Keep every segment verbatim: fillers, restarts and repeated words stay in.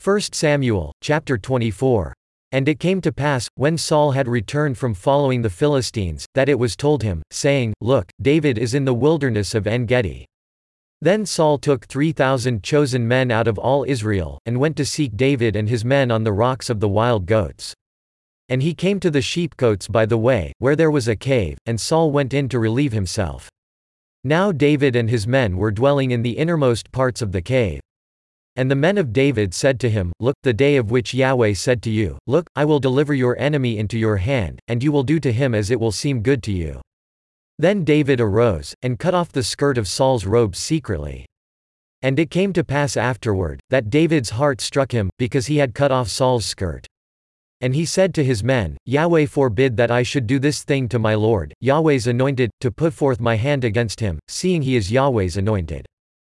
First Samuel, chapter twenty-four. And it came to pass, when Saul had returned from following the Philistines, that it was told him, saying, Look, David is in the wilderness of En-gedi. Then Saul took three thousand chosen men out of all Israel, and went to seek David and his men on the rocks of the wild goats. And he came to the sheepcotes by the way, where there was a cave, and Saul went in to relieve himself. Now David and his men were dwelling in the innermost parts of the cave. And the men of David said to him, Look, the day of which Yahweh said to you, Look, I will deliver your enemy into your hand, and you will do to him as it will seem good to you. Then David arose, and cut off the skirt of Saul's robe secretly. And it came to pass afterward, that David's heart struck him, because he had cut off Saul's skirt. And he said to his men, Yahweh forbid that I should do this thing to my Lord, Yahweh's anointed, to put forth my hand against him, seeing he is Yahweh's anointed.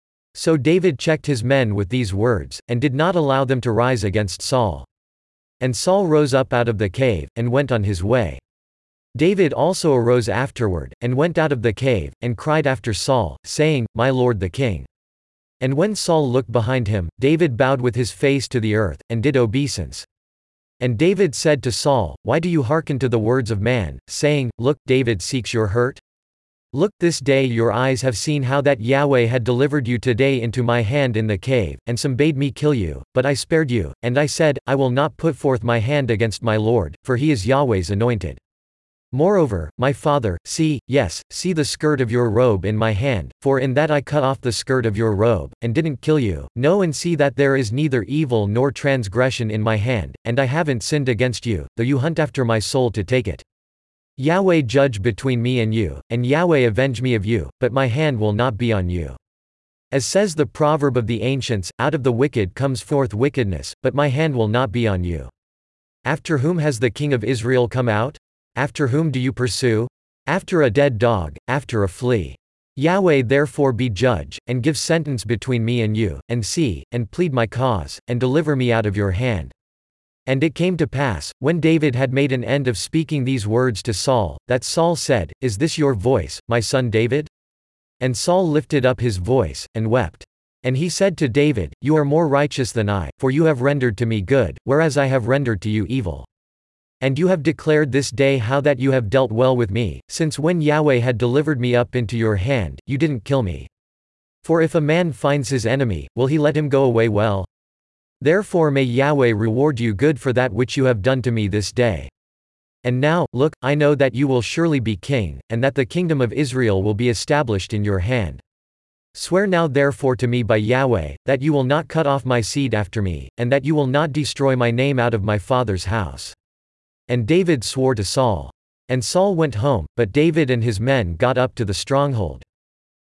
So David checked his men with these words, and did not allow them to rise against Saul. And Saul rose up out of the cave, and went on his way. David also arose afterward, and went out of the cave, and cried after Saul, saying, My lord the king. And when Saul looked behind him, David bowed with his face to the earth, and did obeisance. And David said to Saul, Why do you hearken to the words of man, saying, Look, David seeks your hurt? Look, this day your eyes have seen how that Yahweh had delivered you today into my hand in the cave, and some bade me kill you, but I spared you, and I said, I will not put forth my hand against my Lord, for he is Yahweh's anointed. Moreover, my father, see, yes, see the skirt of your robe in my hand, for in that I cut off the skirt of your robe, and didn't kill you. Know and see that there is neither evil nor transgression in my hand, and I haven't sinned against you, though you hunt after my soul to take it. Yahweh judge between me and you, and Yahweh avenge me of you, but my hand will not be on you. As says the proverb of the ancients, out of the wicked comes forth wickedness, but my hand will not be on you. After whom has the king of Israel come out? After whom do you pursue? After a dead dog, after a flea. Yahweh therefore be judge, and give sentence between me and you, and see, and plead my cause, and deliver me out of your hand. And it came to pass, when David had made an end of speaking these words to Saul, that Saul said, Is this your voice, my son David? And Saul lifted up his voice, and wept. And he said to David, You are more righteous than I, for you have rendered to me good, whereas I have rendered to you evil. And you have declared this day how that you have dealt well with me, since when Yahweh had delivered me up into your hand, you didn't kill me. For if a man finds his enemy, will he let him go away well? Therefore may Yahweh reward you good for that which you have done to me this day. And now, look, I know that you will surely be king, and that the kingdom of Israel will be established in your hand. Swear now therefore to me by Yahweh, that you will not cut off my seed after me, and that you will not destroy my name out of my father's house. And David swore to Saul. And Saul went home, but David and his men got up to the stronghold.